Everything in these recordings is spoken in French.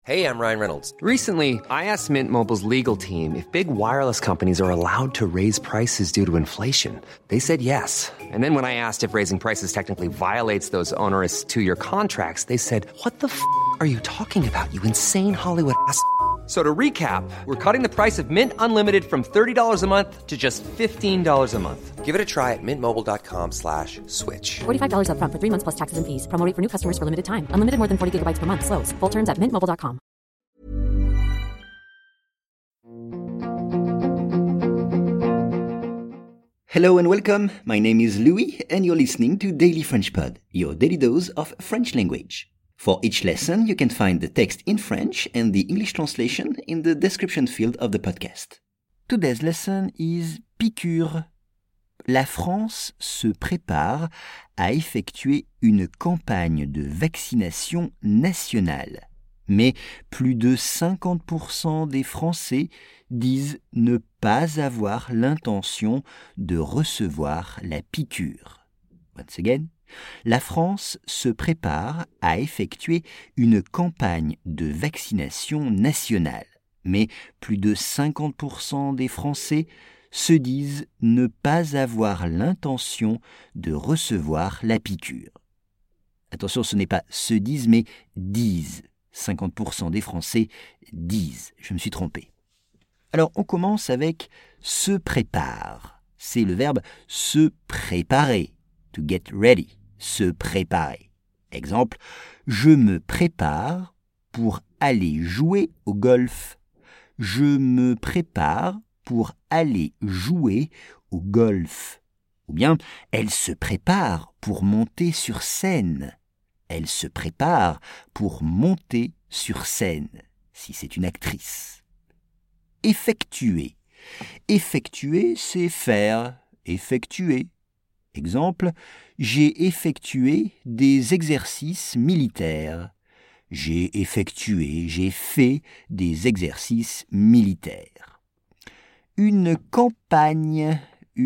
Hey, I'm Ryan Reynolds. Recently, I asked Mint Mobile's legal team if big wireless companies are allowed to raise prices due to inflation. They said yes. And then when I asked if raising prices technically violates those onerous two-year contracts, they said, "What the f*** are you talking about, you insane Hollywood ass?" So to recap, we're cutting the price of Mint Unlimited from $30 a month to just $15 a month. Give it a try at mintmobile.com/switch. $45 up front for 3 months plus taxes and fees. Promo rate for new customers for limited time. Unlimited more than 40 gigabytes per month. Slows full terms at mintmobile.com. Hello and welcome. My name is Louis and you're listening to Daily French Pod, your daily dose of French language. For each lesson, you can find the text in French and the English translation in the description field of the podcast. Today's lesson is piqûre. La France se prépare à effectuer une campagne de vaccination nationale. Mais plus de 50% des Français disent ne pas avoir l'intention de recevoir la piqûre. Once again, la France se prépare à effectuer une campagne de vaccination nationale, mais plus de 50% des Français se disent ne pas avoir l'intention de recevoir la piqûre. Attention, ce n'est pas se disent, mais disent. 50% des Français disent. Je me suis trompé. Alors, on commence avec se prépare. C'est le verbe se préparer. To get ready. Se préparer. Exemple, je me prépare pour aller jouer au golf. Je me prépare pour aller jouer au golf. Ou bien, elle se prépare pour monter sur scène. Elle se prépare pour monter sur scène, si c'est une actrice. Effectuer. Effectuer, c'est faire. Effectuer. Exemple, j'ai effectué des exercices militaires. J'ai fait des exercices militaires. Une campagne,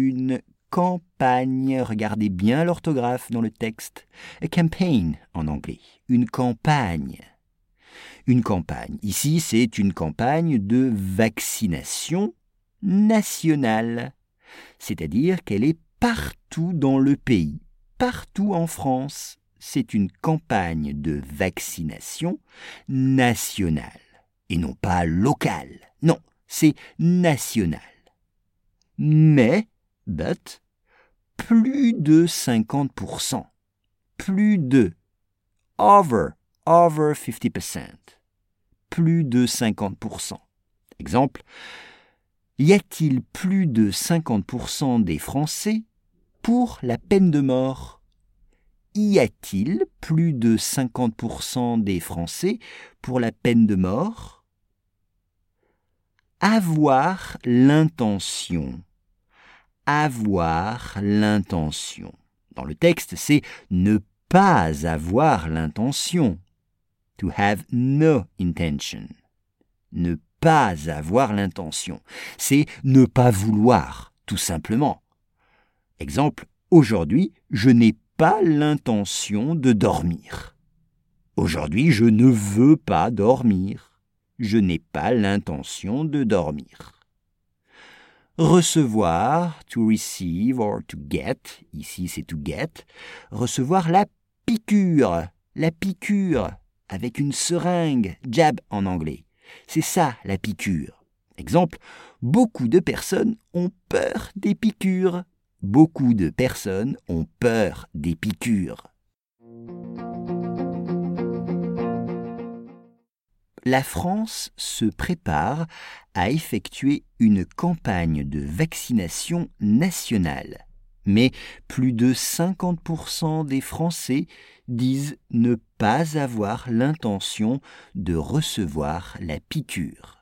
regardez bien l'orthographe dans le texte. A campaign en anglais, une campagne. Une campagne, ici c'est une campagne de vaccination nationale, c'est-à-dire qu'elle est partout dans le pays, partout en France. C'est une campagne de vaccination nationale, et non pas locale. Non, c'est national. Mais, but, plus de 50%. Plus de. Over 50%. Plus de 50%. Exemple, y a-t-il plus de 50% des Français pour la peine de mort? Y a-t-il plus de 50% des Français pour la peine de mort? Avoir l'intention. Avoir l'intention. Dans le texte, c'est ne pas avoir l'intention. To have no intention. Ne pas avoir l'intention. C'est ne pas vouloir, tout simplement. Exemple, aujourd'hui, je n'ai pas l'intention de dormir. Aujourd'hui, je ne veux pas dormir. Je n'ai pas l'intention de dormir. Recevoir, to receive or to get, ici c'est to get, recevoir la piqûre, avec une seringue, jab en anglais. C'est ça la piqûre. Exemple, beaucoup de personnes ont peur des piqûres. Beaucoup de personnes ont peur des piqûres. La France se prépare à effectuer une campagne de vaccination nationale. Mais plus de 50% des Français disent ne pas avoir l'intention de recevoir la piqûre.